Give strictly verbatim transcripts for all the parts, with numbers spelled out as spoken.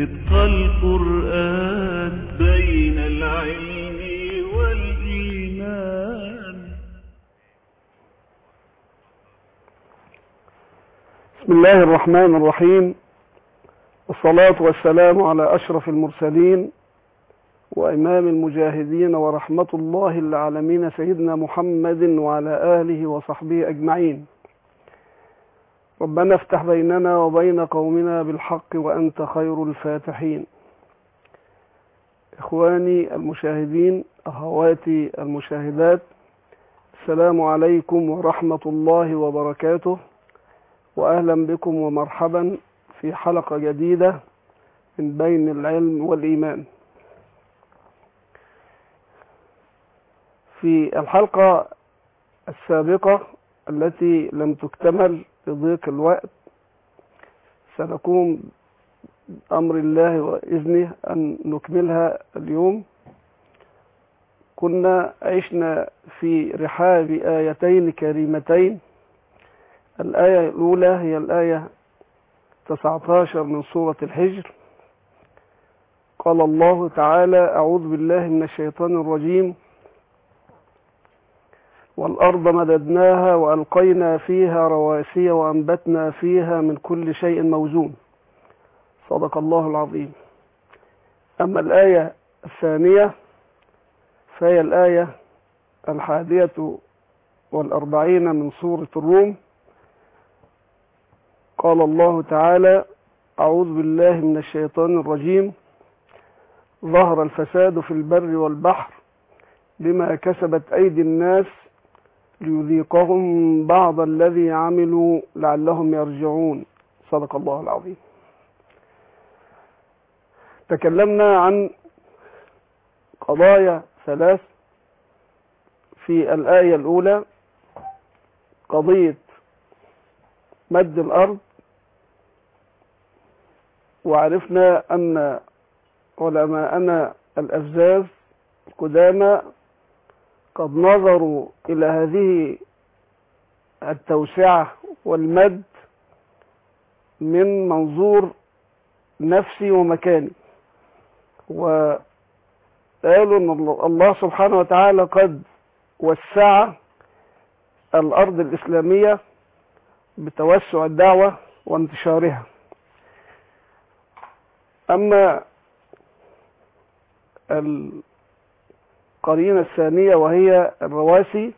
القرآن بين العلم والإيمان. بسم الله الرحمن الرحيم، والصلاة والسلام على أشرف المرسلين وإمام المجاهدين ورحمة الله للعالمين سيدنا محمد وعلى آله وصحبه أجمعين. ربنا افتح بيننا وبين قومنا بالحق وأنت خير الفاتحين. إخواني المشاهدين، أخواتي المشاهدات، السلام عليكم ورحمة الله وبركاته، وأهلا بكم ومرحبا في حلقة جديدة من بين العلم والإيمان. في الحلقة السابقة التي لم تكتمل لضيق الوقت سنقوم بأمر الله وإذنه أن نكملها اليوم. كنا عشنا في رحاب آيتين كريمتين. الآية الأولى هي الآية تسعة عشر من سورة الحجر. قال الله تعالى: أعوذ بالله من الشيطان الرجيم: والأرض مددناها وألقينا فيها رواسي وأنبتنا فيها من كل شيء موزون. صدق الله العظيم. أما الآية الثانية فهي الآية الحادية والأربعين من سورة الروم. قال الله تعالى: أعوذ بالله من الشيطان الرجيم: ظهر الفساد في البر والبحر بما كسبت أيدي الناس ليذيقهم بعض الذي عملوا لعلهم يرجعون. صدق الله العظيم. تكلمنا عن قضايا ثلاث في الآية الأولى: قضية مد الأرض، وعرفنا أن علماءنا الأفزاز القدامى قد نظروا إلى هذه التوسعة والمد من منظور نفسي ومكاني، وقالوا أن الله سبحانه وتعالى قد وسع الأرض الإسلامية بتوسع الدعوة وانتشارها. أما القرينة الثانية وهي الرواسي،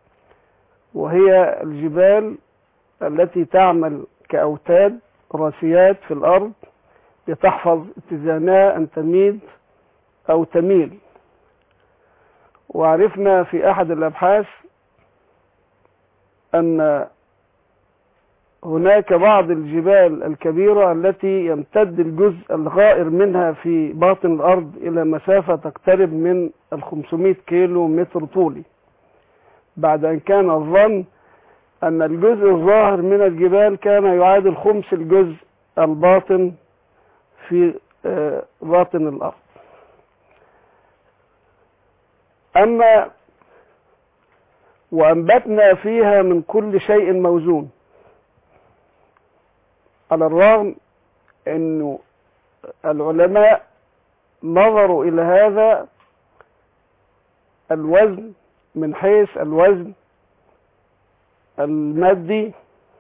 وهي الجبال التي تعمل كأوتاد راسيات في الأرض لتحفظ اتزانها أن تميد أو تميل. وعرفنا في أحد الأبحاث أن هناك بعض الجبال الكبيرة التي يمتد الجزء الغائر منها في باطن الأرض إلى مسافة تقترب من الخمسمائة كيلو متر طولي، بعد أن كان الظن أن الجزء الظاهر من الجبال كان يعادل خمس الجزء الباطن في باطن الأرض. أما وأنبتنا فيها من كل شيء موزون، على الرغم أن العلماء نظروا إلى هذا الوزن من حيث الوزن المادي،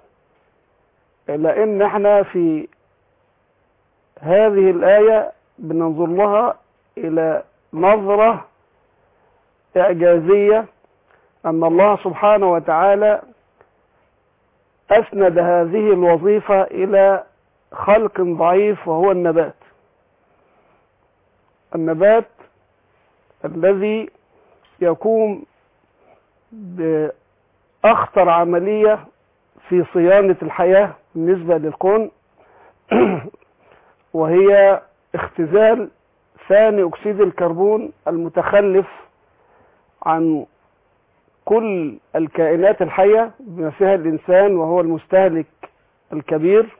إلا أن احنا في هذه الآية بننظر لها إلى نظرة إعجازية، أن الله سبحانه وتعالى أسند هذه الوظيفة إلى خلق ضعيف وهو النبات. النبات الذي يقوم بأخطر عملية في صيانة الحياة بالنسبة للكون، وهي اختزال ثاني أكسيد الكربون المتخلف عن كل الكائنات الحية بما فيها الإنسان وهو المستهلك الكبير.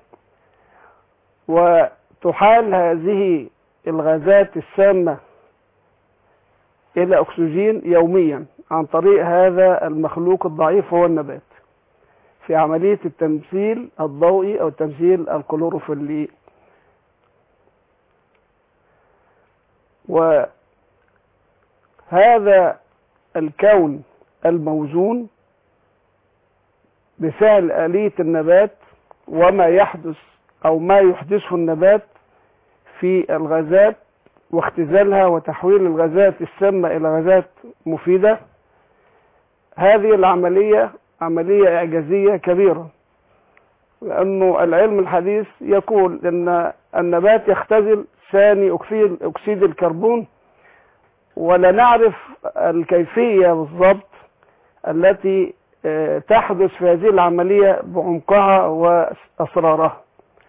وتحال هذه الغازات السامة إلى أكسجين يوميا عن طريق هذا المخلوق الضعيف هو النبات في عملية التمثيل الضوئي أو التمثيل الكلوروفيلي. وهذا الكون الموزون بفعل آلية النبات وما يحدث أو ما يحدثه النبات في الغازات واختزالها وتحويل الغازات السامة إلى غازات مفيدة، هذه العملية عملية إعجازية كبيرة، لأنه العلم الحديث يقول أن النبات يختزل ثاني أكسيد, أكسيد الكربون، ولا نعرف الكيفية بالضبط التي تحدث في هذه العملية بعمقها وأسرارها.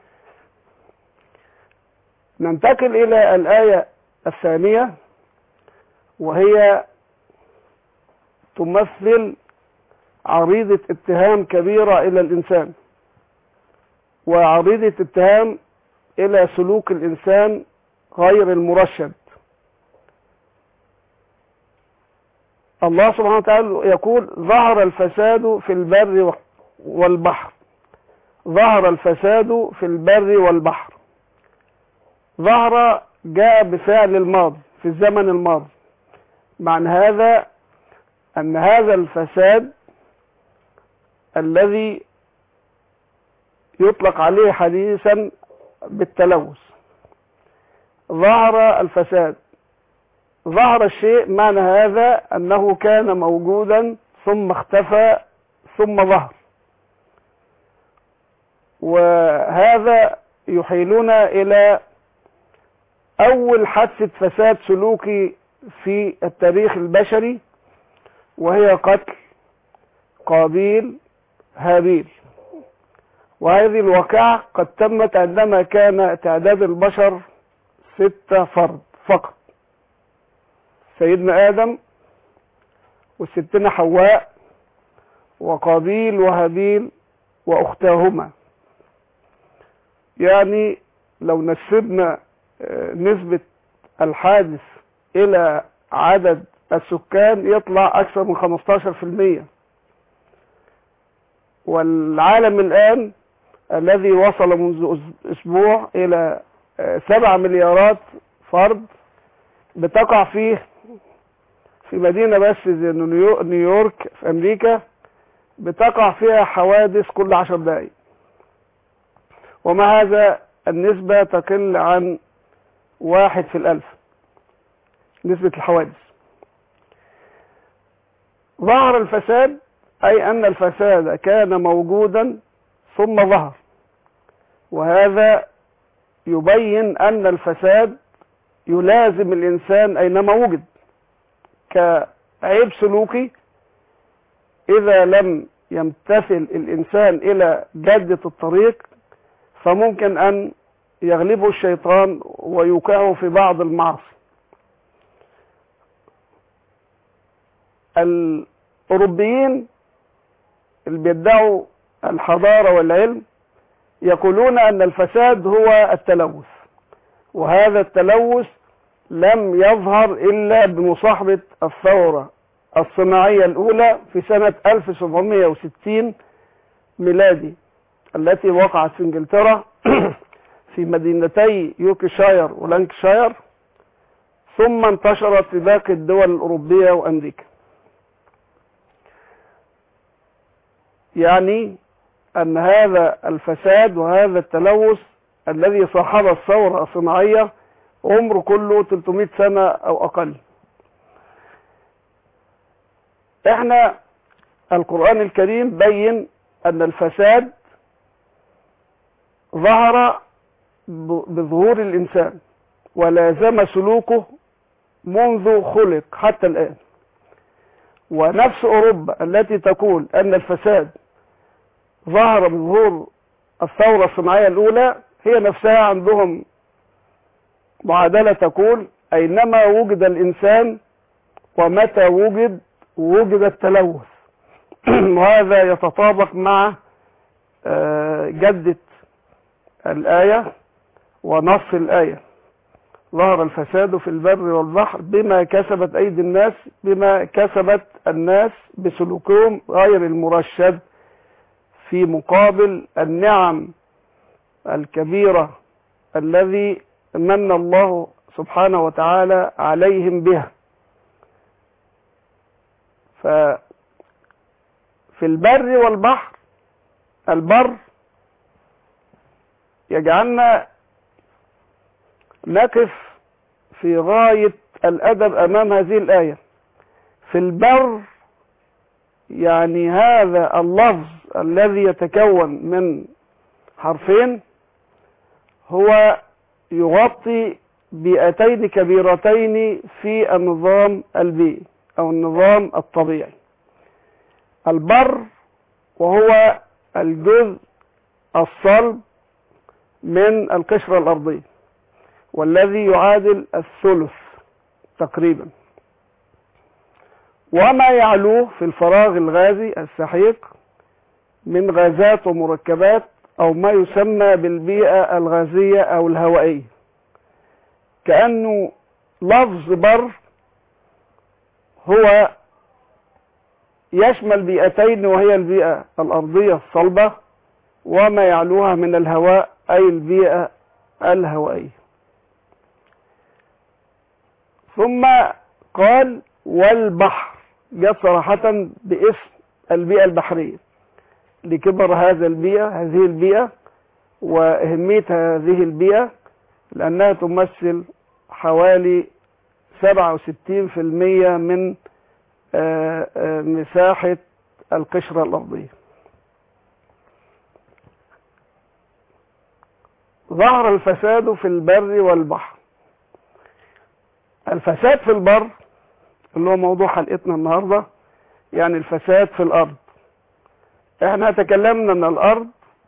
ننتقل إلى الآية الثانية، وهي تمثل عريضة اتهام كبيرة إلى الإنسان، وعريضة اتهام إلى سلوك الإنسان غير المرشد. الله سبحانه وتعالى يقول: ظهر الفساد في البر والبحر. ظهر الفساد في البر والبحر. ظهر جاء بفعل الماضي في الزمن الماضي، معنى هذا أن هذا الفساد الذي يطلق عليه حديثا بالتلوث، ظهر الفساد. ظهر الشيء معنى هذا أنه كان موجودا ثم اختفى ثم ظهر، وهذا يحيلنا إلى أول حادثة فساد سلوكي في التاريخ البشري، وهي قتل قابيل هابيل. وهذه الواقعة قد تمت عندما كان تعداد البشر ستة فرد فقط: سيدنا آدم وستنا حواء وقابيل وهابيل وأختاهما. يعني لو نسبنا نسبة الحادث إلى عدد السكان يطلع أكثر من خمستاشر في المية. والعالم الآن الذي وصل منذ أسبوع إلى سبع مليارات فرد، بتقع فيه في مدينة بس زي نيويورك في أمريكا بتقع فيها حوادث كل عشر دقائق، ومع هذا النسبة تقل عن واحد في الألف نسبة الحوادث. ظهر الفساد أي أن الفساد كان موجودا ثم ظهر، وهذا يبين أن الفساد يلازم الإنسان أينما وجد كعيب سلوكي. إذا لم يمتثل الإنسان إلى جادة الطريق فممكن أن يغلبه الشيطان ويوقعه في بعض المعاصي. الأوروبيين اللي بيدعوا الحضارة والعلم يقولون أن الفساد هو التلوث، وهذا التلوث لم يظهر إلا بمصاحبة الثورة الصناعية الأولى في سنة ألف وسبعمائة وستين ميلادي، التي وقعت في إنجلترا في مدينتي يوركشاير ولانكشاير، ثم انتشرت في باقي الدول الأوروبية وأمريكا. يعني أن هذا الفساد وهذا التلوث الذي صاحب الثورة الصناعية عمره كله ثلاثمائة سنة أو أقل. احنا القرآن الكريم بين أن الفساد ظهر بظهور الإنسان ولازم سلوكه منذ خلق حتى الآن. ونفس أوروبا التي تقول أن الفساد ظهر بظهور الثورة الصناعية الأولى، هي نفسها عندهم معادلة تقول: أينما وجد الإنسان ومتى وجد وجد التلوث. وهذا يتطابق مع جدة الآية ونص الآية: ظهر الفساد في البر والبحر بما كسبت أيدي الناس، بما كسبت الناس بسلوكهم غير المرشد، في مقابل النعم الكبيرة الذي من الله سبحانه وتعالى عليهم بها. ففي البر والبحر، البر يجعلنا نقف في غاية الأدب أمام هذه الآية. في البر يعني هذا اللفظ الذي يتكون من حرفين هو يغطي بيئتين كبيرتين في النظام البيئي أو النظام الطبيعي. البر وهو الجزء الصلب من القشرة الأرضية، والذي يعادل الثلث تقريبا، وما يعلوه في الفراغ الغازي السحيق من غازات ومركبات أو ما يسمى بالبيئة الغازية أو الهوائية. كأنه لفظ بر هو يشمل بيئتين، وهي البيئة الأرضية الصلبة وما يعلوها من الهواء أي البيئة الهوائية. ثم قال والبحر، جاء صراحة باسم البيئة البحرية لكبر هذا البيئة هذه البيئة وأهمية هذه البيئة، لأنها تمثل حوالي سبعة وستين بالمئة من مساحة القشرة الأرضية. ظهر الفساد في البر والبحر. الفساد في البر اللي هو موضوع حلقتنا النهاردة، يعني الفساد في الأرض. احنا تكلمنا عن الأرض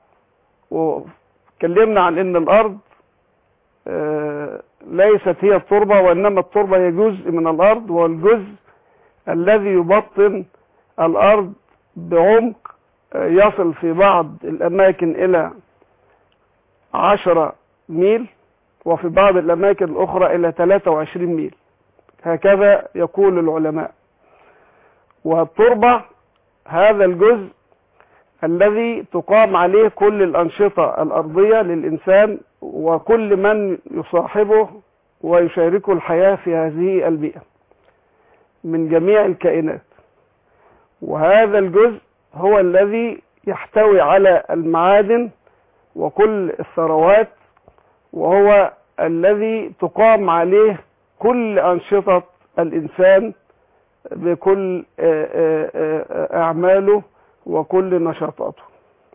وتكلمنا عن ان الأرض اه ليست هي التربة، وإنما التربة هي جزء من الأرض، والجزء الذي يبطن الأرض بعمق يصل في بعض الأماكن إلى عشرة ميل، وفي بعض الأماكن الأخرى إلى ثلاثة وعشرين ميل، هكذا يقول العلماء. والتربة هذا الجزء الذي تقام عليه كل الأنشطة الأرضية للإنسان وكل من يصاحبه ويشاركه الحياة في هذه البيئة من جميع الكائنات. وهذا الجزء هو الذي يحتوي على المعادن وكل الثروات، وهو الذي تقام عليه كل أنشطة الإنسان بكل أعماله وكل نشاطاته.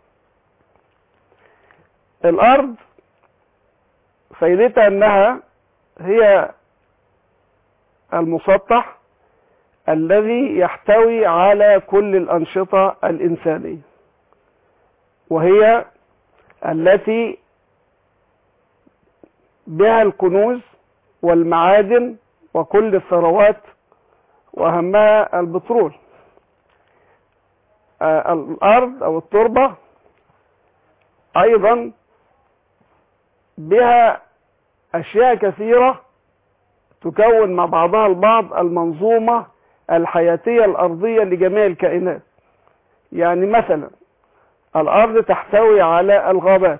الأرض فائدتها أنها هي المسطح الذي يحتوي على كل الأنشطة الإنسانية، وهي التي بها الكنوز والمعادن وكل الثروات، وأهمها البترول. آه الأرض أو التربة أيضا بها أشياء كثيرة تكون مع بعضها البعض المنظومة الحياتية الأرضية لجميع الكائنات. يعني مثلا الأرض تحتوي على الغابات،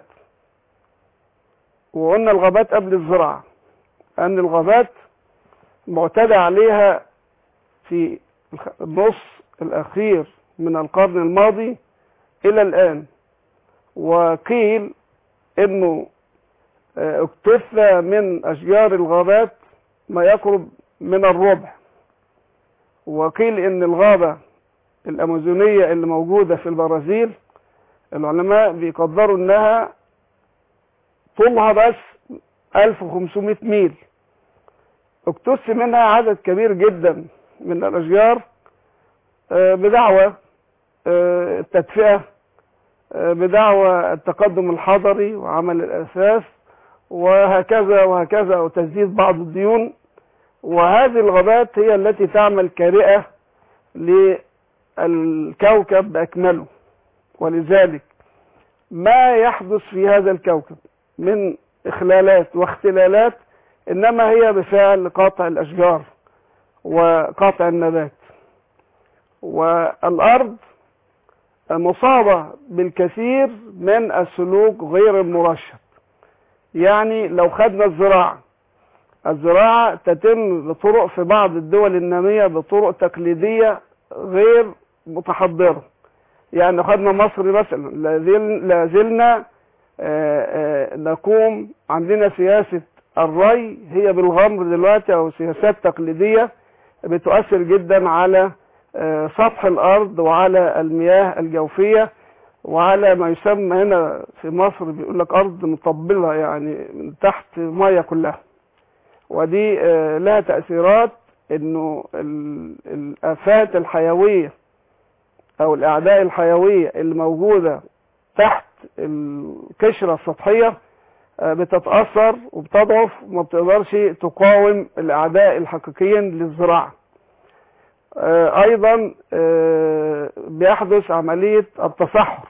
وقلنا الغابات قبل الزراعة أن الغابات معتدى عليها في النص الأخير من القرن الماضي إلى الآن، وقيل إنه اكتفى من أشجار الغابات ما يقرب من الربع، وقيل إن الغابة الأمازونية اللي موجودة في البرازيل العلماء بيقدروا إنها طولها بس ألف وخمسمائة ميل، اكتس منها عدد كبير جدا من الأشجار بدعوى التدفئة، بدعوى التقدم الحضري وعمل الأساس وهكذا وهكذا، وتسديد بعض الديون. وهذه الغابات هي التي تعمل كرئة للكوكب بأكمله، ولذلك ما يحدث في هذا الكوكب من إخلالات واختلالات إنما هي بفعل قطع الأشجار وقطع النبات. والأرض مصابة بالكثير من السلوك غير المرشد. يعني لو خدنا الزراعة الزراعة تتم بطرق في بعض الدول النامية بطرق تقليدية غير متحضرة. يعني خدنا مصر مثلا، لازلنا نقوم عندنا سياسة الري هي بالغمر دلوقتي، او سياسات تقليدية بتؤثر جدا على سطح الارض وعلى المياه الجوفية وعلى ما يسمى هنا في مصر بيقول لك ارض مطبلة، يعني من تحت مياه كلها. ودي لها تأثيرات، انه الآفات الحيوية او الاعداء الحيوية اللي موجودة تحت القشرة السطحية بتتأثر وبتضعف وما بتقدرش تقاوم الاعداء الحقيقيين للزراعة. ايضا بيحدث عملية التصحر،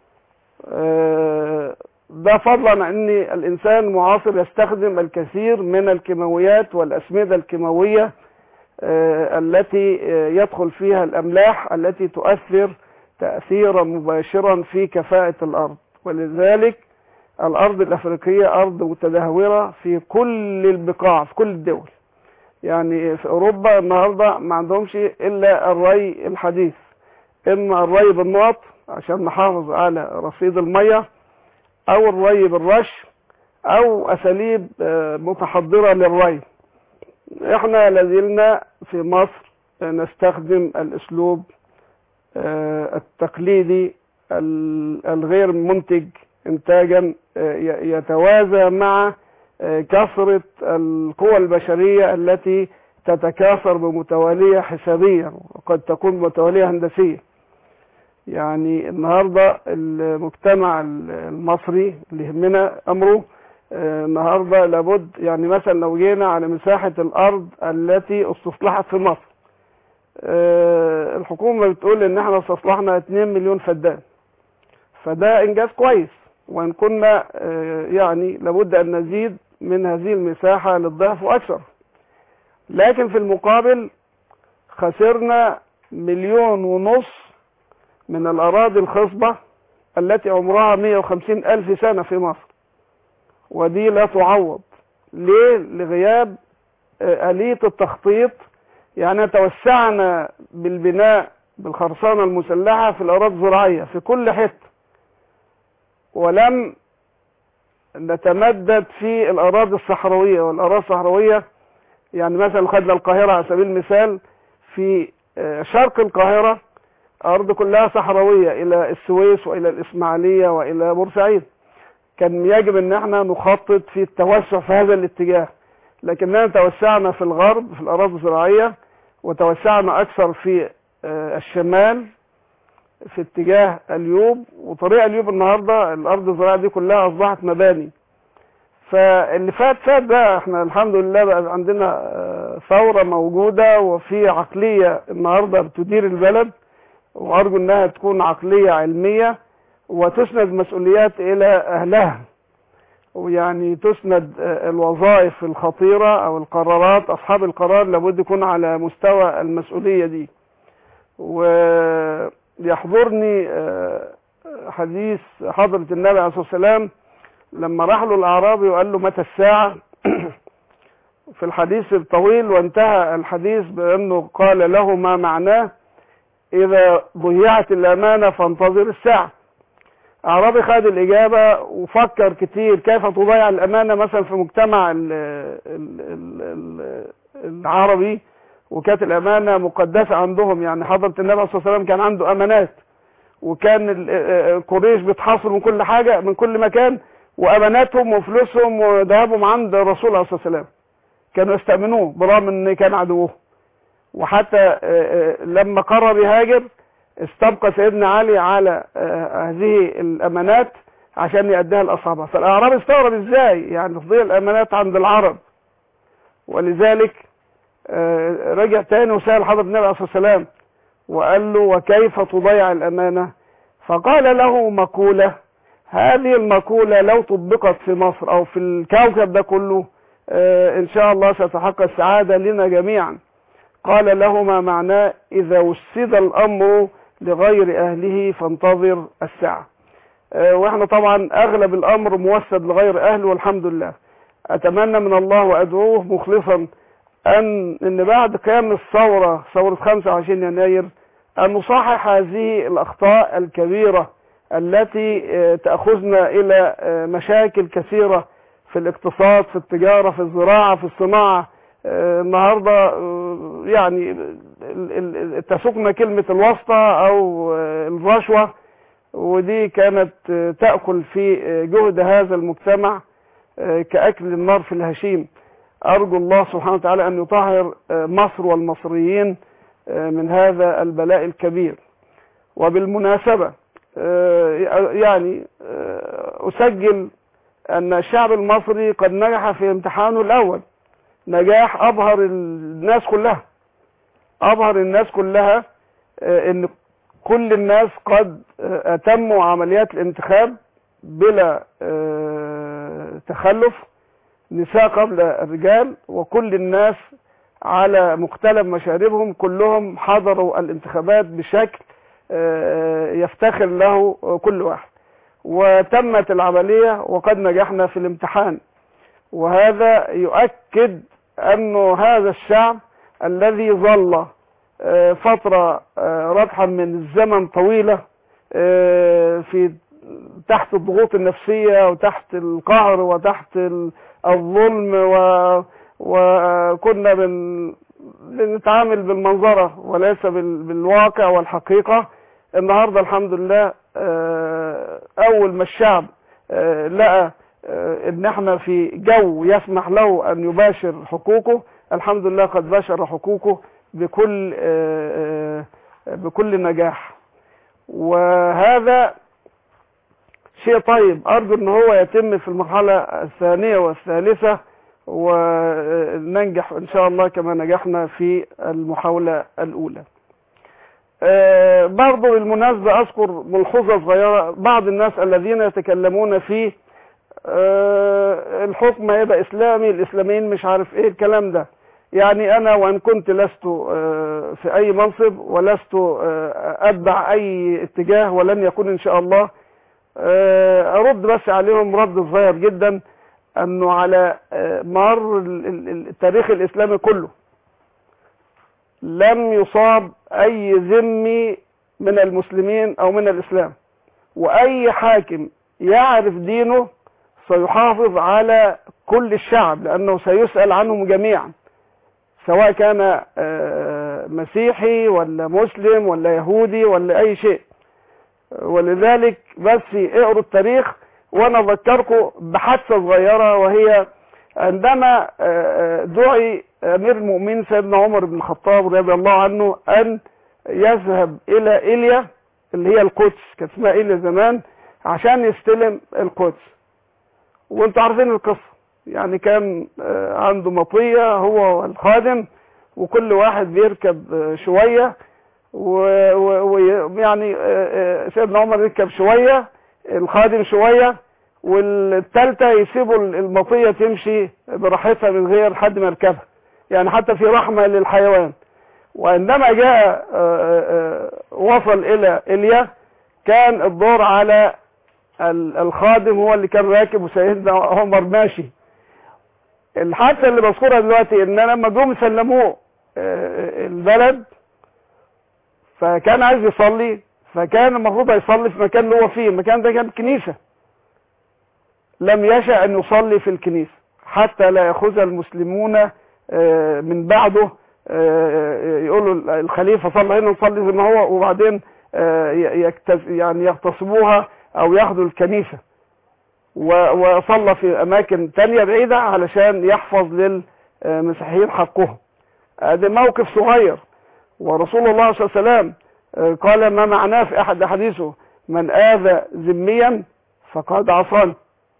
ده فضلا عن ان الانسان المعاصر يستخدم الكثير من الكيماويات والاسمدة الكيماوية التي يدخل فيها الاملاح التي تؤثر تأثيرا مباشرا في كفاءة الارض. ولذلك الارض الافريقية ارض متدهورة في كل البقاع في كل الدول. يعني في اوروبا النهاردة ما عندهمش الا الري الحديث، اما الري بالنقط عشان نحافظ على رصيد المية، او الري بالرش، او اساليب متحضرة للري. احنا لازلنا في مصر نستخدم الاسلوب التقليدي الغير منتج انتاجا، يتوازى مع كثرة القوى البشرية التي تتكاثر بمتوالية حسابية وقد تكون متوالية هندسية. يعني النهاردة المجتمع المصري اللي يهمنا أمره النهاردة لابد، يعني مثلا لو جينا على مساحة الأرض التي استصلحت في مصر، الحكومة بتقول إن احنا استصلحنا اتنين مليون فدان، فده إنجاز كويس، وإن كنا يعني لابد أن نزيد من هذه المساحة للضعف وأكثر. لكن في المقابل خسرنا مليون ونص من الأراضي الخصبة التي عمرها مئة وخمسين ألف سنة في مصر، ودي لا تعوض. ليه؟ لغياب آلية التخطيط. يعني توسعنا بالبناء بالخرسانة المسلحة في الأراضي الزراعية في كل حتة، ولم نتمدد في الأراضي الصحراوية. والأراضي الصحراوية يعني مثلا خدنا القاهرة على سبيل المثال، في شرق القاهرة أرض كلها صحراوية إلى السويس وإلى الإسماعيلية وإلى بورسعيد. كان يجب أن احنا نخطط في التوسع في هذا الاتجاه، لكننا توسعنا في الغرب في الأراضي الزراعية، وتوسعنا أكثر في الشمال في اتجاه اليوب. وطريق اليوب النهاردة الأرض الزراعية دي كلها أصبحت مباني. فاللي فات فات بقى، احنا الحمد لله بقى عندنا ثورة موجودة، وفي عقلية النهاردة بتدير البلد، وأرجو أنها تكون عقلية علمية وتسند مسؤوليات إلى أهلها، ويعني تسند الوظائف الخطيرة أو القرارات، أصحاب القرار لابد يكون على مستوى المسؤولية دي. ويحضرني حديث حضرة النبي عليه الصلاة والسلام لما راح له الأعرابي وقال له متى الساعة في الحديث الطويل، وانتهى الحديث بأنه قال له ما معناه إذا ضيعت الأمانة فانتظر الساعة. أعرابي خد الإجابة وفكر كتير كيف تضيع الأمانة مثلا في مجتمع ال ال ال العربي، وكانت الأمانة مقدسة عندهم. يعني حضرة النبي صلى الله عليه وسلم كان عنده أمانات، وكان قريش بتحاصر من كل حاجة من كل مكان، وأماناتهم وفلوسهم وذهبهم عند الرسول عليه الصلاة والسلام كانوا يستأمنوه برغم أن كان عدوه. وحتى لما قرر يهاجر استبقى سيدنا علي على هذه الأمانات عشان يأديها لأصحابها. فالأعراب استغرب ازاي يعني تضيع الأمانات عند العرب، ولذلك رجع تاني وسأل حضرة النبي عليه الصلاة والسلام وقال له وكيف تضيع الأمانة؟ فقال له مقولة، هذه المقولة لو طبقت في مصر أو في الكوكب ده كله إن شاء الله ستحقق السعادة لنا جميعا. قال له ما معناه؟ إذا وسد الأمر لغير أهله فانتظر الساعة. واحنا طبعا أغلب الأمر موسد لغير أهله والحمد لله. أتمنى من الله وأدعوه مخلصا أن إن بعد قيام الثورة ثورة خمسة وعشرين يناير أن نصحح هذه الأخطاء الكبيرة التي تأخذنا إلى مشاكل كثيرة في الاقتصاد، في التجارة، في الزراعة، في الصناعة. النهاردة يعني تسوقنا كلمة الواسطة أو الرشوة، ودي كانت تأكل في جهد هذا المجتمع كأكل النار في الهشيم. أرجو الله سبحانه وتعالى أن يطهر مصر والمصريين من هذا البلاء الكبير. وبالمناسبة يعني أسجل أن الشعب المصري قد نجح في امتحانه الأول نجاح أبهر الناس كلها، أبهر الناس كلها أن كل الناس قد أتموا عمليات الانتخاب بلا تخلف، نساء قبل الرجال، وكل الناس على مختلف مشاربهم كلهم حضروا الانتخابات بشكل يفتخر له كل واحد، وتمت العملية وقد نجحنا في الامتحان. وهذا يؤكد أنه هذا الشعب الذي ظل فترة ربحا من الزمن طويلة في تحت الضغوط النفسية وتحت القهر وتحت الظلم، و وكنا بن... بنتعامل بالمنظرة وليس بال... بالواقع والحقيقة. النهاردة الحمد لله أول ما الشعب لقى إن احنا في جو يسمح له أن يباشر حقوقه، الحمد لله قد باشر حقوقه بكل بكل نجاح، وهذا شيء طيب. أرجو أن هو يتم في المرحلة الثانية والثالثة وننجح إن شاء الله كما نجحنا في المحاولة الأولى. أه برضو بالمناسبة أذكر ملحوظة صغيرة. بعض الناس الذين يتكلمون في أه الحكم هيبقى إسلامي، الإسلاميين مش عارف إيه الكلام ده. يعني أنا وإن كنت لست أه في أي منصب ولست أه أتبع أي اتجاه ولن يكون إن شاء الله، أه أرد بس عليهم رد صغير جدا، أنه على مر التاريخ الإسلامي كله لم يصاب أي ذمي من المسلمين أو من الإسلام، وأي حاكم يعرف دينه سيحافظ على كل الشعب لأنه سيسأل عنهم جميعا، سواء كان مسيحي ولا مسلم ولا يهودي ولا أي شيء. ولذلك بس اقروا التاريخ. وانا اذكركم بحادثه صغيره، وهي عندما دعي امير المؤمنين سيدنا عمر بن الخطاب رضي الله عنه ان يذهب الى إيليا اللي هي القدس، كانت اسمها إيليا زمان، عشان يستلم القدس. وانتوا عارفين القصه، يعني كان عنده مطيه هو والخادم، وكل واحد بيركب شويه، ويعني سيدنا عمر يركب شويه، الخادم شوية، والثالثة يسيبوا المطية تمشي براحتها من غير حد ما يركبها، يعني حتى في رحمة للحيوان. وعندما جاء وصل إلى إيليا كان الدور على الخادم هو اللي كان راكب وسيدنا عمر ماشي. الحادثة اللي بذكرها دلوقتي إن لما جم سلموه البلد فكان عايز يصلي، فكان المفروض يصلي في مكان اللي هو فيه، المكان ده كان كنيسة، لم يشأ أن يصلي في الكنيسة حتى لا يأخذ المسلمون من بعده يقولوا الخليفة صلى هنا نصلي زي ما هو، وبعدين يعني يغتصبوها أو ياخذوا الكنيسة، وصلى في أماكن تانية بعيدة علشان يحفظ للمسيحيين حقهم. هذا موقف صغير. ورسول الله صلى الله عليه وسلم قال ما معناه في أحد أحاديثه: من آذى ذميا فقد عصاني.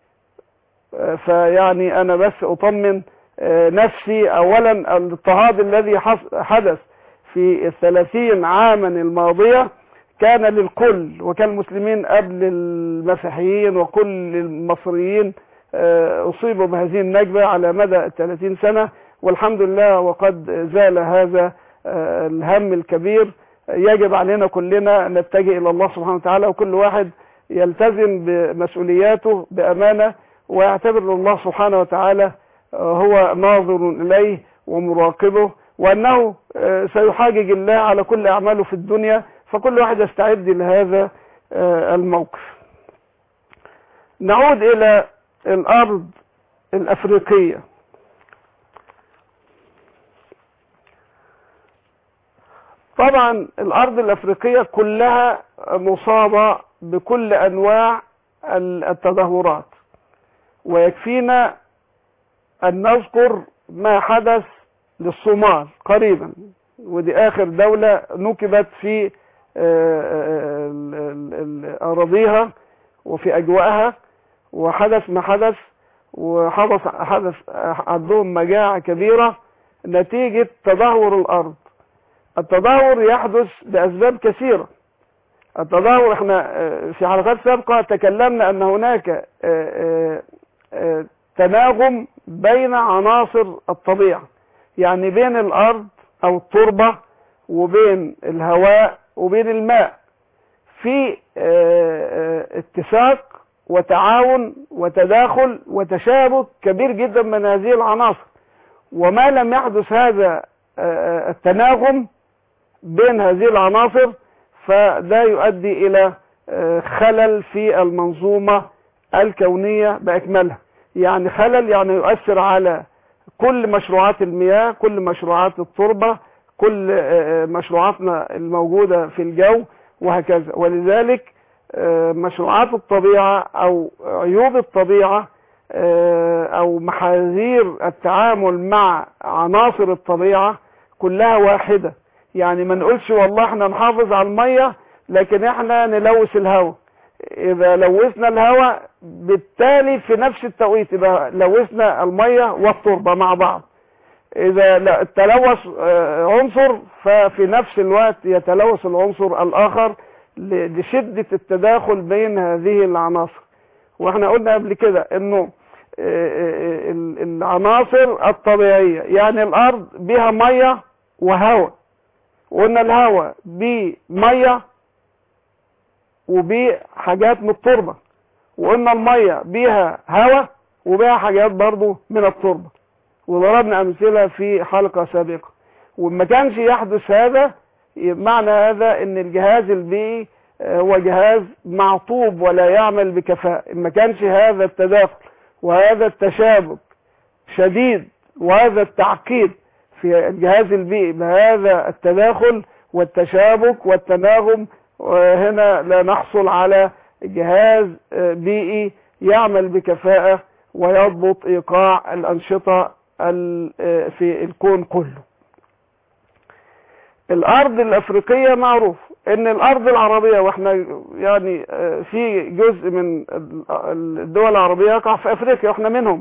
فيعني أنا بس أطمن نفسي. أولا الاضطهاد الذي حدث في الثلاثين عاما الماضية كان للكل، وكان المسلمين قبل المسيحيين وكل المصريين أصيبوا بهذه النكبة على مدى الثلاثين سنة، والحمد لله وقد زال هذا الهم الكبير. يجب علينا كلنا أن نتجه إلى الله سبحانه وتعالى، وكل واحد يلتزم بمسؤولياته بأمانة، ويعتبر ان الله سبحانه وتعالى هو ناظر اليه ومراقبه، وانه سيحاجج الله على كل اعماله في الدنيا، فكل واحد يستعد لهذا الموقف. نعود الى الارض الافريقية. طبعا الارض الافريقية كلها مصابة بكل انواع التدهورات، ويكفينا ان نذكر ما حدث للصومال قريبا، ودي اخر دولة نكبت في اراضيها وفي اجواءها، وحدث ما حدث، وحدث حدث عندهم مجاعة كبيرة نتيجة تدهور الارض. التدهور يحدث باسباب كثيرة. التدهور احنا في حلقات سابقة تكلمنا ان هناك تناغم بين عناصر الطبيعة، يعني بين الارض او التربة وبين الهواء وبين الماء، في اتساق وتعاون وتداخل وتشابك كبير جدا من هذه العناصر. وما لم يحدث هذا التناغم بين هذه العناصر فده يؤدي الى خلل في المنظومة الكونية باكملها. يعني خلل يعني يؤثر على كل مشروعات المياه، كل مشروعات التربة، كل مشروعاتنا الموجودة في الجو وهكذا. ولذلك مشروعات الطبيعة او عيوب الطبيعة او محاذير التعامل مع عناصر الطبيعة كلها واحدة. يعني ما نقولش والله احنا نحافظ على المية لكن احنا نلوث الهواء. اذا لوثنا الهواء بالتالي في نفس التوقيت يبقى لوثنا المية والتربة مع بعض. اذا تلوث عنصر ففي نفس الوقت يتلوث العنصر الاخر لشدة التداخل بين هذه العناصر. واحنا قلنا قبل كده انه العناصر الطبيعية يعني الارض بها مية وهواء، وقلنا الهواء بمية وبحاجات من التربة، وقلنا المية بيها هواء وبيها حاجات برضو من التربة، وضربنا امثلة في حلقة سابقة. وما كانش يحدث هذا معنى هذا ان الجهاز البيئي هو جهاز معطوب ولا يعمل بكفاءة. ما كانش هذا التداخل وهذا التشابك شديد وهذا التعقيد في الجهاز البيئي بهذا التداخل والتشابك والتناغم، وهنا لا نحصل على جهاز بيئي يعمل بكفاءة ويضبط ايقاع الانشطة في الكون كله. الارض الافريقية معروف ان الارض العربية، واحنا يعني في جزء من الدول العربية يقع في افريقيا واحنا منهم.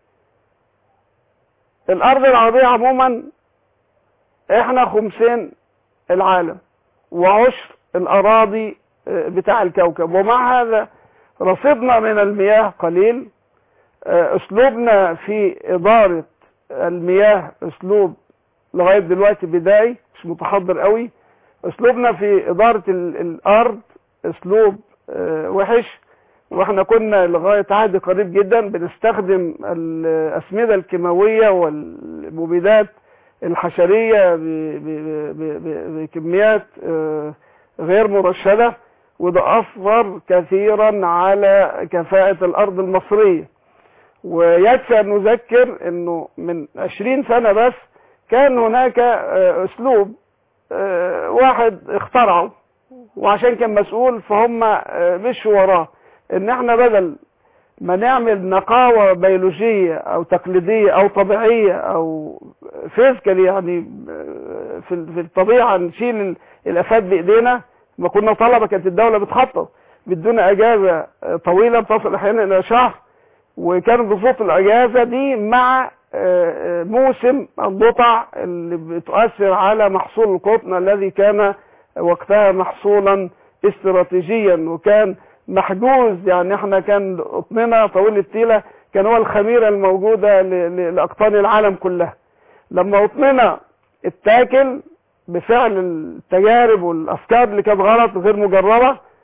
الارض العربية عموما احنا خمسين العالم وعشر الاراضي بتاع الكوكب، ومع هذا رصيدنا من المياه قليل. اسلوبنا في ادارة المياه اسلوب لغاية دلوقتي بدائي مش متحضر قوي. اسلوبنا في ادارة الارض اسلوب وحش، واحنا كنا لغاية عهد قريب جدا بنستخدم الاسمدة الكيماوية والمبيدات الحشرية بكميات غير مرشدة، وده اثر كثيرا على كفاءة الارض المصرية. ويكفي ان نذكر انه من عشرين سنة بس كان هناك اسلوب واحد اخترعه وعشان كان مسؤول فهم مشوا وراه، ان احنا بدل ما نعمل نقاوة بيولوجية او تقليدية او طبيعية او فيزيكال يعني في الطبيعة نشيل الافات بايدينا. ما كنا طلبة كانت الدولة بتخطط بدون اجازة طويلة بتصل احيانا الى شهر، وكانت بصوت الاجازة دي مع موسم الضطع اللي بتؤثر على محصول القطن الذي كان وقتها محصولا استراتيجيا وكان محجوز. يعني احنا كان قطننا طويل التيلة كان هو الخميرة الموجودة لأقطان العالم كلها. لما قطننا اتاكل بفعل التجارب والافكار اللي كانت غلط غير مجربة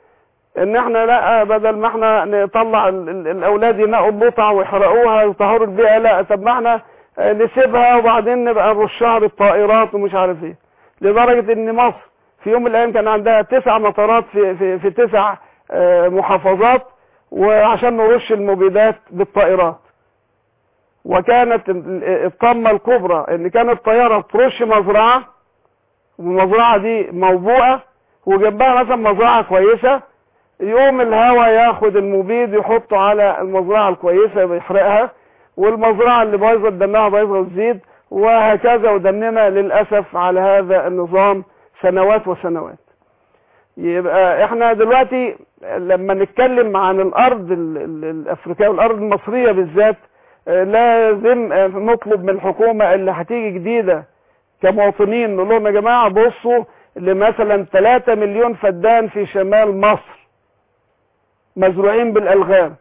ان احنا لا، بدل ما احنا نطلع ال ال الاولاد ينقوا البطع ويحرقوها ويطهروا البيئة، لا، طب ما احنا نسيبها وبعدين نبقى نرشها بالطائرات ومش عارف ايه. لدرجة ان مصر في يوم من الايام كان عندها تسع مطارات في, في, في تسع محافظات، وعشان نرش المبيدات بالطائرات. وكانت الطامة الكبرى ان كانت طيارة ترش مزرعة، والمزرعة دي موبوءة وجنبها مثلا مزرعة كويسة، يوم الهواء ياخد المبيد يحطه على المزرعة الكويسة ويحرقها، والمزرعة اللي بايظة دنها بايظة وتزيد، وهكذا. ودننا للأسف على هذا النظام سنوات وسنوات. يبقى احنا دلوقتي لما نتكلم عن الأرض الأفريقية والأرض المصرية بالذات، لازم نطلب من الحكومة اللي هتيجي جديدة كمواطنين، نقول لهم يا جماعة بصوا لمثلا ثلاثة مليون فدان في شمال مصر مزروعين بالألغام،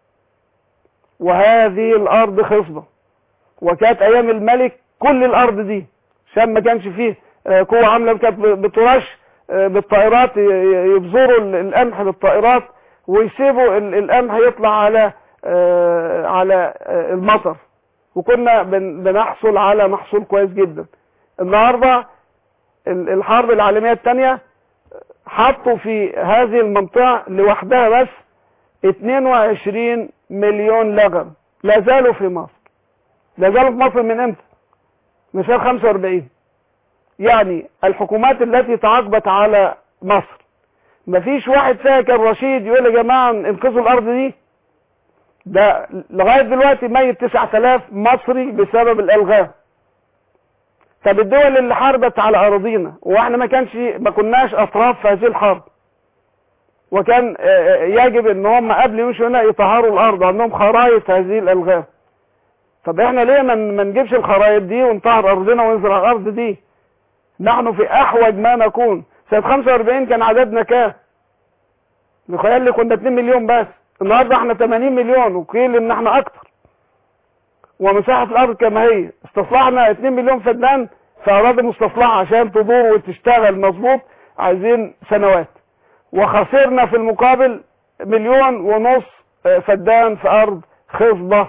وهذه الأرض خصبة، وكانت أيام الملك كل الأرض دي عشان ما كانش فيه قوة عاملة، كانت بترش بالطائرات، يبذروا القمح بالطائرات ويسيبوا القمح يطلع على على المطر، وكنا بنحصل على محصول كويس جدا. النهاردة الحرب العالمية الثانية حطوا في هذه المنطقة لوحدها بس اثنين وعشرين مليون لغم لا زالوا في مصر. لا زالوا في مصر من امتى؟ من سنة خمسة وأربعين. يعني الحكومات التي تعاقبت على مصر مفيش واحد فيها كان رشيد يقول يا جماعة انقذوا الارض دي. ده لغاية دلوقتي ميت تسعة آلاف مصري بسبب الالغام. طب الدول اللي حاربت على اراضينا واحنا ما كانش ما كناش اطراف في هذه الحرب، وكان يجب ان هم قبل يمشوا هنا يطهروا الارض، عندهم خرائط هذه الالغام. طب احنا ليه ما نجيبش الخرائط دي ونطهر ارضنا ونزرع الارض دي؟ نحن في احوج ما نكون. سنة خمسة وأربعين كان عددنا كام؟ بخيال لي كنا اتنين مليون بس، النهارده احنا ثمانين مليون، وقيل ان احنا اكتر، ومساحة الارض كما هي. استصلحنا اتنين مليون فدان في اراضي مستصلحة عشان تدور وتشتغل مظبوط، عايزين سنوات. وخسرنا في المقابل مليون ونص فدان في ارض خصبة،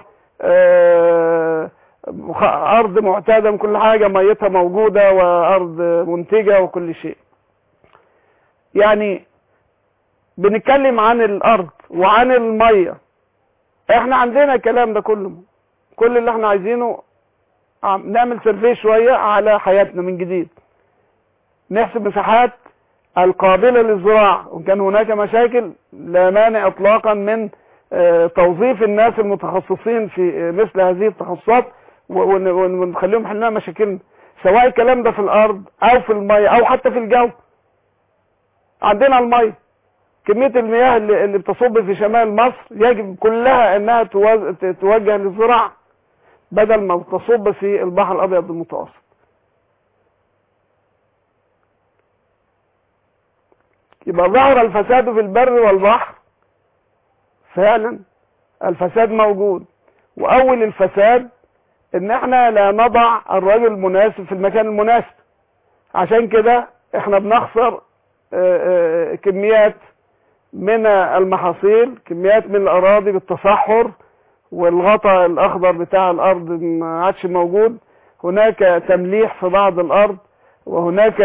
ارض معتادة من كل حاجة، ميتها موجودة وارض منتجة وكل شيء. يعني بنتكلم عن الارض وعن المية، احنا عندنا الكلام ده كله. كل اللي احنا عايزينه نعمل سيرفي شوية على حياتنا من جديد، نحسب مساحات القابلة للزراعة، وإن كان هناك مشاكل لا مانع اطلاقا من توظيف الناس المتخصصين في مثل هذه التخصصات ونخليهم يحلوا مشاكلنا، سواء الكلام ده في الارض او في المية او حتى في الجو. عندنا المية، كمية المياه اللي, اللي بتصب في شمال مصر يجب كلها انها توجه للزراعة بدل ما تصب في البحر الابيض المتوسط. يبقى ظهر الفساد في البر والبحر، فعلا الفساد موجود. واول الفساد ان احنا لا نضع الرجل المناسب في المكان المناسب، عشان كده احنا بنخسر كميات من المحاصيل، كميات من الاراضي بالتصحر، والغطاء الاخضر بتاع الارض ما عادش موجود، هناك تمليح في بعض الارض، وهناك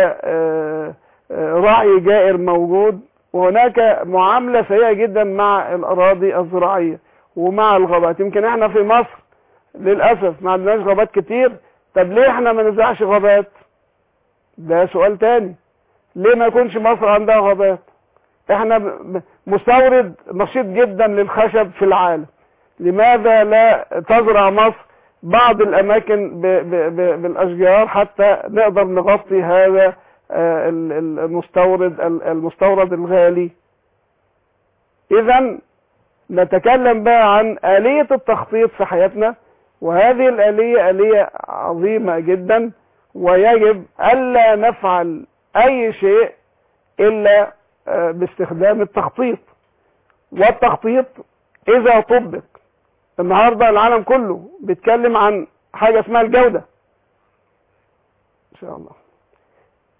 رعي جائر موجود، وهناك معاملة سيئة جدا مع الاراضي الزراعية ومع الغابات. يمكن احنا في مصر للأسف ما عندناش غابات كتير. طب ليه احنا ما نزرعش غابات؟ ده سؤال تاني. ليه ما يكونش مصر عندها غابات؟ احنا مستورد نشيط جدا للخشب في العالم، لماذا لا تزرع مصر بعض الاماكن ب ب ب بالاشجار حتى نقدر نغطي هذا المستورد المستورد الغالي؟ اذا نتكلم بقى عن آلية التخطيط في حياتنا، وهذه الآلية آلية عظيمة جدا، ويجب ألا نفعل أي شيء إلا باستخدام التخطيط. والتخطيط إذا طبق، النهاردة العالم كله بيتكلم عن حاجة اسمها الجودة إن شاء الله.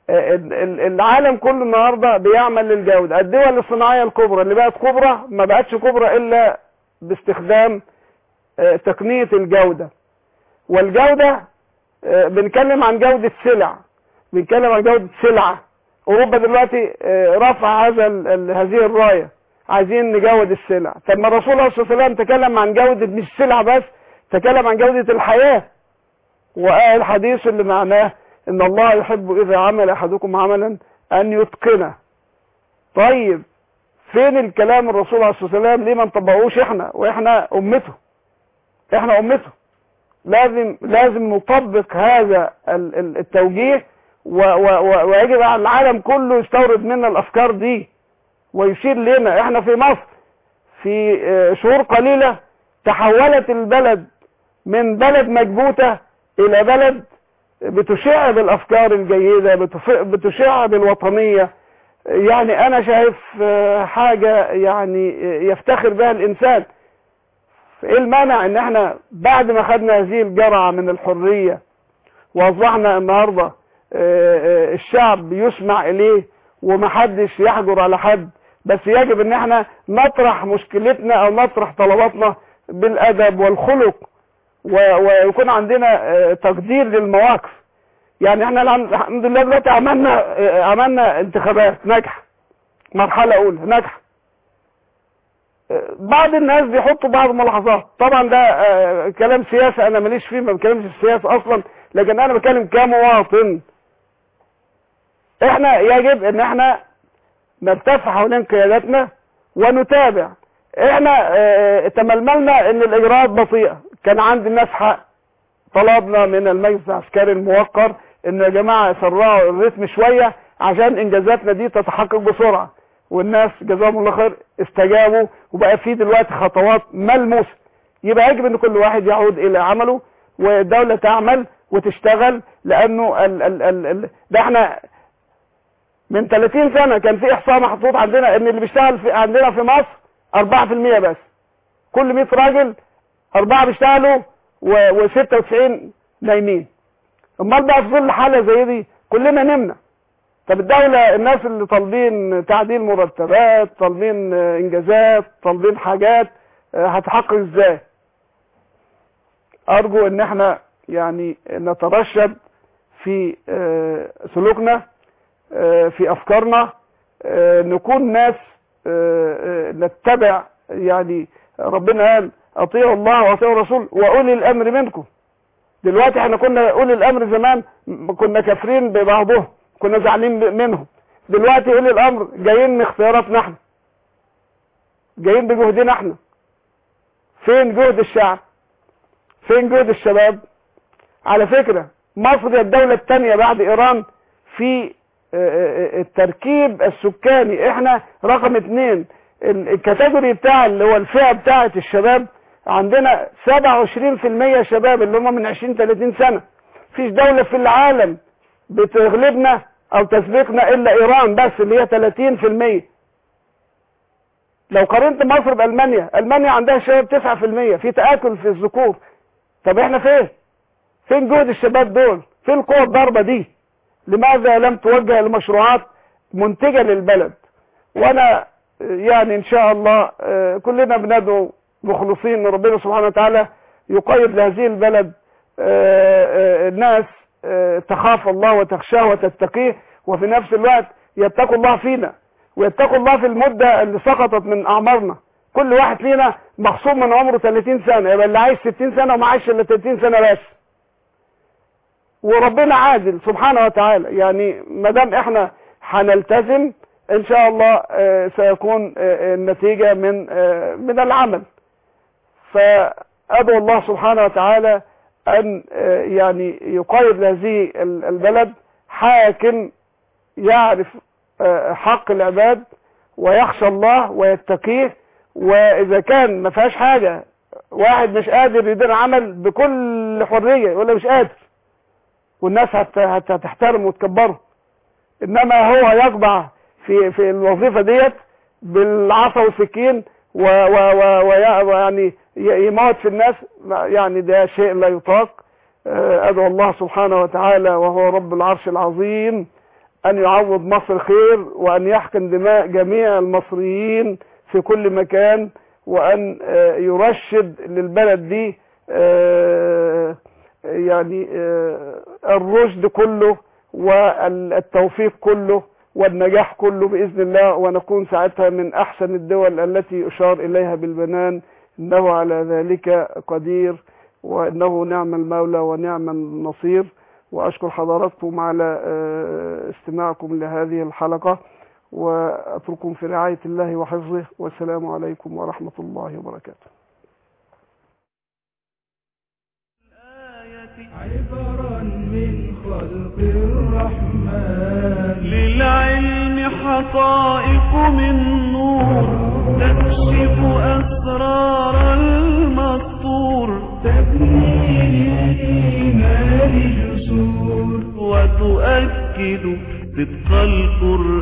العالم كله النهاردة بيعمل للجودة. الدول الصناعية الكبرى اللي بقت كبرى ما بقتش كبرى إلا باستخدام تقنية الجودة. والجودة بنتكلم عن جودة سلع، بنتكلم عن جودة سلعة. أوروبا دلوقتي رفع هذا هذه الراية، عايزين نجود السلع. طب ما الرسول صلى الله عليه وسلم تكلم عن جودة مش سلع بس، تكلم عن جودة الحياة، وقال الحديث اللي معناه ان الله يحب اذا عمل احدكم عملا ان يتقنه. طيب فين الكلام الرسول عليه الصلاة والسلام؟ ليه ما نطبقوش احنا واحنا امته؟ احنا امته لازم لازم نطبق هذا التوجيه، ويجب على العالم كله يستورد منا الافكار دي ويشير لنا. احنا في مصر في شهور قليلة تحولت البلد من بلد مكبوتة الى بلد بتشع بالافكار الجيدة، بتشع بالوطنية. يعني انا شايف حاجة يعني يفتخر بها الانسان. ايه المانع ان احنا بعد ما خدنا هذه الجرعة من الحرية واصبحنا النهاردة الشعب يسمع اليه ومحدش يحجر على حد، بس يجب ان احنا نطرح مشكلتنا او نطرح طلباتنا بالادب والخلق، ويكون عندنا تقدير للمواقف. يعني احنا الحمد لله دلوقتي عملنا عملنا انتخابات ناجحه، مرحله اولى ناجحه. بعض الناس بيحطوا بعض الملاحظات، طبعا ده كلام سياسي انا ماليش فيه، ما بتكلمش في السياسه اصلا، لكن انا بتكلم كمواطن. احنا يجب ان احنا نرتفع حوالين قياداتنا ونتابع. احنا اه تململنا ان الاجراءات بطيئة، كان عند الناس حق. طلبنا من المجلس العسكري الموقر ان يا جماعة يسرعوا الريتم شوية عشان انجازاتنا دي تتحقق بسرعة، والناس جزاهم الله خير استجابوا، وبقى في دلوقتي خطوات ملموسة. يبقى يجب ان كل واحد يعود الى عمله، والدولة تعمل وتشتغل، لانه ال ال ال ال ده احنا من ثلاثين سنة كان في احصاء محطوط عندنا ان اللي بيشتغل في عندنا في مصر أربعة في المية بس. كل مية راجل أربعة بيشتغلوا وستة وتسعين نايمين. امال بقى في ظل حالة زي دي كلنا نمنا. طب الدولة، الناس اللي طالبين تعديل مرتبات، طالبين انجازات، طالبين حاجات، هتحقق ازاي؟ ارجو ان احنا يعني نترشد في سلوكنا، في افكارنا، نكون ناس نتبع. يعني ربنا قال اطيعوا الله واطيعوا الرسول واولي الامر منكم. دلوقتي احنا كنا اولي الامر زمان كنا كافرين ببعضهم، كنا زعلانين منهم. دلوقتي اولي الامر جايين من اختياراتنا احنا، جايين بجهدنا احنا. فين جهد الشعب؟ فين جهد الشباب؟ على فكرة مصر هي الدولة الثانية بعد ايران في التركيب السكاني. احنا رقم اتنين. الكاتيجوري بتاع اللي هو الفئة بتاعة الشباب عندنا سبعة وعشرين في المية شباب اللي هم من عشرين ثلاثين سنة. فيش دولة في العالم بتغلبنا او تسبقنا الا ايران بس اللي هي ثلاثين في المية. لو قارنت مصر بألمانيا، ألمانيا عندها شباب تسعة في المية، في تآكل في الذكور. طب احنا فين؟ فين جهد الشباب دول؟ فين القوة الضاربة دي؟ لماذا لم توجه لمشروعات منتجة للبلد؟ وانا يعني ان شاء الله كلنا بندعو مخلصين ان ربنا سبحانه وتعالى يقيد لهذه البلد الناس تخاف الله وتخشاه وتتقيه، وفي نفس الوقت يتقوا الله فينا ويتقوا الله في المدة اللي سقطت من اعمارنا. كل واحد فينا مخصوم من عمره ثلاثين سنة، يبقى اللي عايش ستين سنة وما عايش الا ثلاثين سنة بس. وربنا عادل سبحانه وتعالى. يعني ما دام احنا هنلتزم ان شاء الله سيكون النتيجة من من العمل. فأدعو الله سبحانه وتعالى ان يعني يقيد لهذه البلد حاكم يعرف حق العباد ويخشى الله ويتقيه. واذا كان ما فيهاش حاجة، واحد مش قادر يدير عمل بكل حرية يقول له مش قادر، والناس هتحترم وتكبره. انما هو يقبع في في الوظيفة ديت بالعصا والسكين ويعني يموت في الناس، يعني ده شيء لا يطاق. ادعو الله سبحانه وتعالى وهو رب العرش العظيم أن يعوض مصر خير، وأن يحقن دماء جميع المصريين في كل مكان، وأن يرشد للبلد دي يعني الرشد كله والتوفيق كله والنجاح كله بإذن الله، ونكون ساعتها من أحسن الدول التي أشار إليها بالبنان. إنه على ذلك قدير، وإنه نعم المولى ونعم النصير. وأشكر حضراتكم على استماعكم لهذه الحلقة، وأترككم في رعاية الله وحفظه، والسلام عليكم ورحمة الله وبركاته. عبرا من خلق الرحمن، للعلم حقائق من نور تكشف أسرار المسطور، تبني للإيمان جسور وتؤكد صدق القرآن.